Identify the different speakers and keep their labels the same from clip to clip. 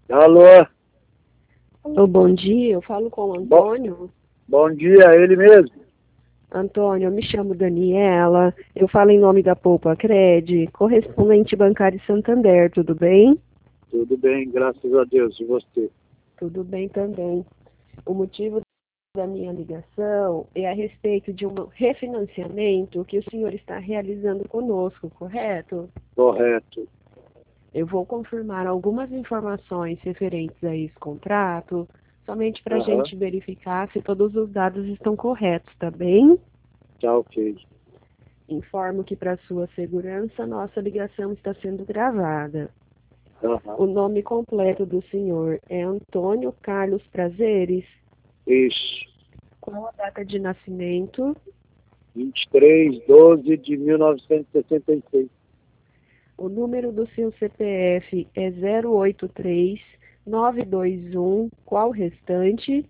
Speaker 1: Alô,
Speaker 2: Alô, bom dia, eu falo com o
Speaker 1: bom,
Speaker 2: Antônio.
Speaker 1: bom dia, ele mesmo.
Speaker 2: Antônio, eu me chamo Daniela, eu falo em nome da Poupa Cred, correspondente bancário Santander, tudo bem?
Speaker 1: Tudo bem, graças a Deus, e você?
Speaker 2: Tudo bem também. O motivo da minha ligação é a respeito de um refinanciamento que o senhor está realizando conosco, correto?
Speaker 1: Correto.
Speaker 2: Eu vou confirmar algumas informações referentes a esse contrato, somente para a
Speaker 1: Aham,
Speaker 2: gente verificar se todos os dados estão corretos, tá bem?
Speaker 1: tá ok.
Speaker 2: Informo que, para sua segurança, nossa ligação está sendo gravada.
Speaker 1: Aham,
Speaker 2: O nome completo do senhor é Antônio Carlos Prazeres.
Speaker 1: isso.
Speaker 2: Qual a data de nascimento?
Speaker 1: 23/12/1966.
Speaker 2: O número do seu CPF é 083-921. Qual o restante?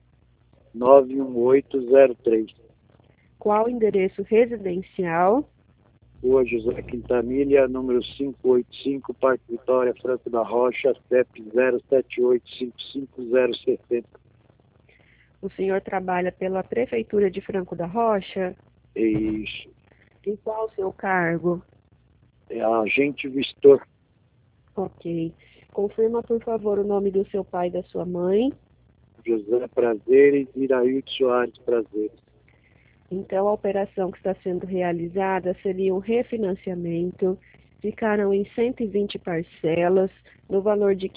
Speaker 1: 91803.
Speaker 2: Qual o endereço residencial?
Speaker 1: Rua José Quintanilha, número 585, Parque Vitória, Franco da Rocha, CEP 078555060.
Speaker 2: O senhor trabalha pela Prefeitura de Franco da Rocha?
Speaker 1: Isso.
Speaker 2: E qual o seu cargo?
Speaker 1: É agente Vistor.
Speaker 2: Ok. Confirma, por favor, o nome do seu pai e da sua mãe.
Speaker 1: José Prazeres e Iraildo Soares Prazeres.
Speaker 2: Então, a operação que está sendo realizada seria um refinanciamento. Ficarão em 120 parcelas, no valor de R$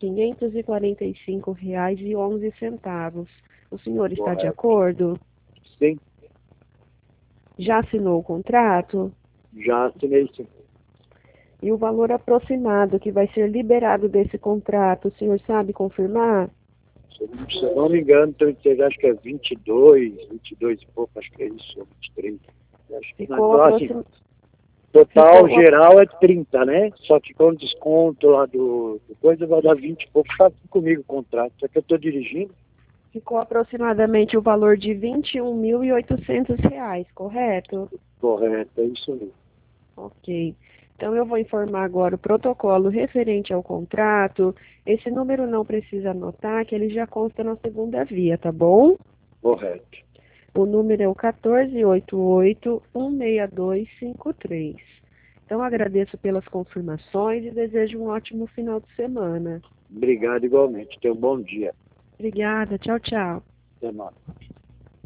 Speaker 2: 545,11. O senhor está de
Speaker 1: Correto.
Speaker 2: acordo?
Speaker 1: Sim,
Speaker 2: Já assinou o contrato?
Speaker 1: já assinei sim.
Speaker 2: E o valor aproximado que vai ser liberado desse contrato, o senhor sabe confirmar?
Speaker 1: Se eu não me engano, acho que é 22 e pouco, acho que é isso, ou 23. Acho que não,
Speaker 2: Ficou
Speaker 1: então, assim,
Speaker 2: aproximado.
Speaker 1: total
Speaker 2: Ficou,
Speaker 1: geral é 30, né? Só que com desconto lá do coisa vai dar 20 e pouco, tá comigo o contrato. Só que eu estou dirigindo.
Speaker 2: ficou aproximadamente o valor de R$ 21.800, correto?
Speaker 1: Correto, é isso mesmo.
Speaker 2: Ok. Então, eu vou informar agora o protocolo referente ao contrato. Esse número não precisa anotar, que ele já consta na segunda via, tá bom?
Speaker 1: Correto.
Speaker 2: O número é o 1488-16253. Então, agradeço pelas confirmações e desejo um ótimo final de semana.
Speaker 1: Obrigado igualmente. Tenha um bom dia.
Speaker 2: Obrigada. Tchau, tchau.
Speaker 1: Até mais.